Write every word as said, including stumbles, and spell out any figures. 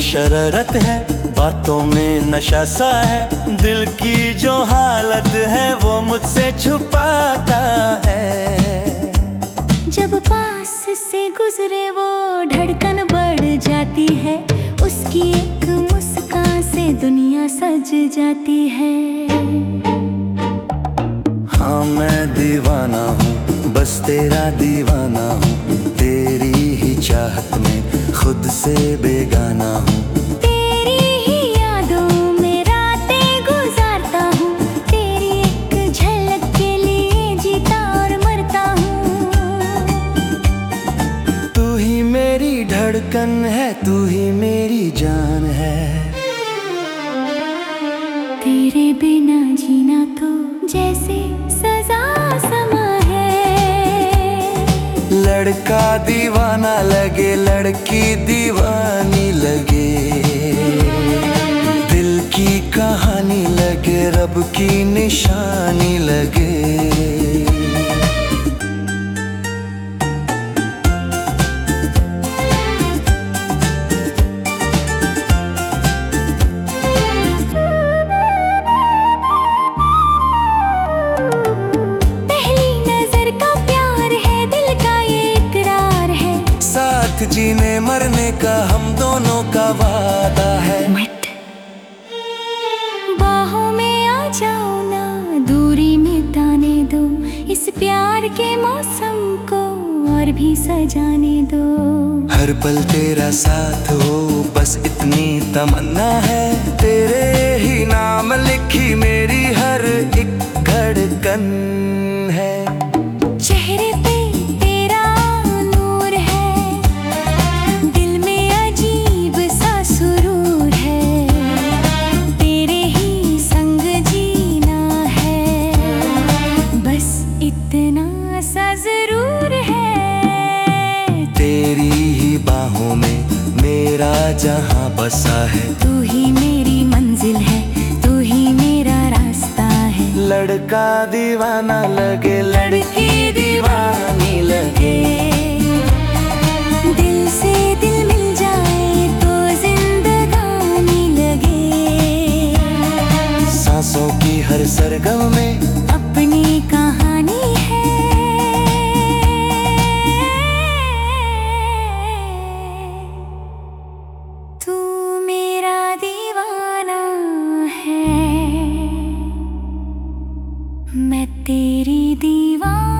शरारत है, बातों में नशा सा है, दिल की जो हालत है वो मुझसे छुपाता है। जब पास से गुजरे वो धड़कन बढ़ जाती है, उसकी एक मुस्कान से दुनिया सज जाती है। हाँ मैं दीवाना हूँ, बस तेरा दीवाना हूँ, तेरी ही चाहत में खुद से बेगाना हूँ। तेरी ही यादों में रातें गुजारता हूँ, तेरी एक झलक के लिए जीता और मरता हूँ। तू ही मेरी धड़कन है, तू ही मेरी जान है। तेरे बिना जीना तो जैसे सजा समा है। लड़का दीवाना लगे, लड़की दीवानी लगे, दिल की कहानी लगे, रब की निशानी लगे। जीने मरने का हम दोनों का वादा है। मत बाहों में आ जाओ ना, दूरी मिटाने दो, इस प्यार के मौसम को और भी सजाने दो। हर पल तेरा साथ हो, बस इतनी तमन्ना है, तेरे ही नाम लिखी मेरी हर एक धड़कन है। चेहरे पे तेरा नूर है, दिल में अजीब सा सुरूर है, तेरे ही संग जीना है, बस इतना सा जरूर है। तेरी ही बाहों में मेरा जहां बसा है, तू ही मेरी मंजिल है, तू ही मेरा रास्ता है। लड़का दीवाना लगे, लड़की दीवानी लगे, दिल से दिल मिल जाए तो जिंदगानी लगे। सांसों की हर सरगम में अपनी कहानी है। तू मेरा दीवाना है, मैं तेरी दीवानी।